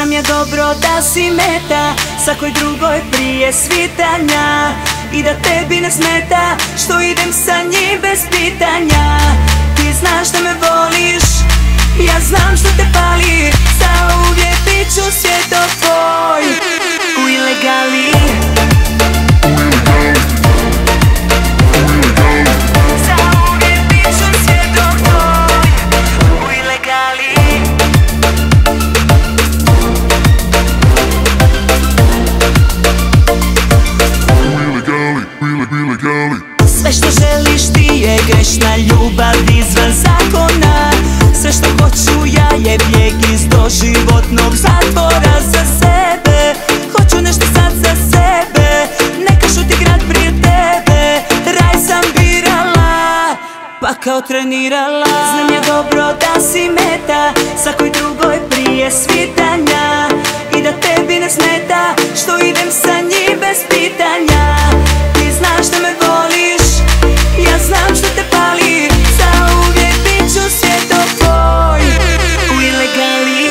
Znam ja dobro da si meta svakoj drugoj prije svitanja i da tebi ne smeta što idem sa njim bez pitanja. Ti znaš da me voliš, ja znam što te pali, zauvijek bit ću svjetov tvoj u ilegali. Sve što želiš ti je grešna ljubav izvan zakona. Sve što hoću ja je bijeg iz doživotnog zatvora. Za sebe hoću nešto sad za sebe, neka šuti grad prije tebe. Raj sam birala, pa kao trenirala. Znam ja dobro da si meta svakoj drugoj prije svitanja i da tebi ne smeta što idem sa njim bez pitanja. Ti znaš da me voliš, ja znam što te pali, zauvijek bit ću svjetov tvoj u ilegali.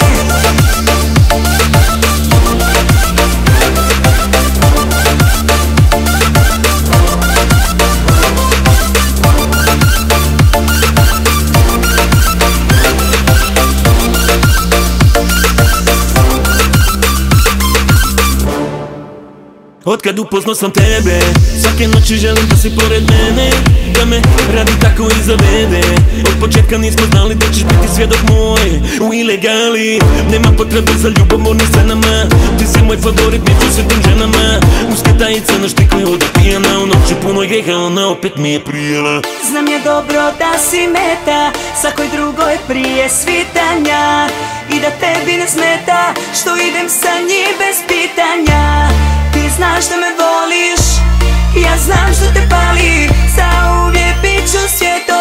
Otkad upoznao sam tebe, svake noći želim da si pored mene, da me radi tako i zavede. Od početka nismo znali da ćeš biti svjedok moj u ilegali. Nema potrebe za ljubomornim scenama, ti si moj favorit među sve tim ženama. Usketajica na štikli voda pijana, u noći puno greha, ona opet mi je prijela. Znam ja dobro da si meta svakoj drugoj prije svitanja i da tebi ne smeta što idem sa njim bez pitanja. Ti znaš da me voliš, ja znam što te pali, zauvijek bit ću svjetov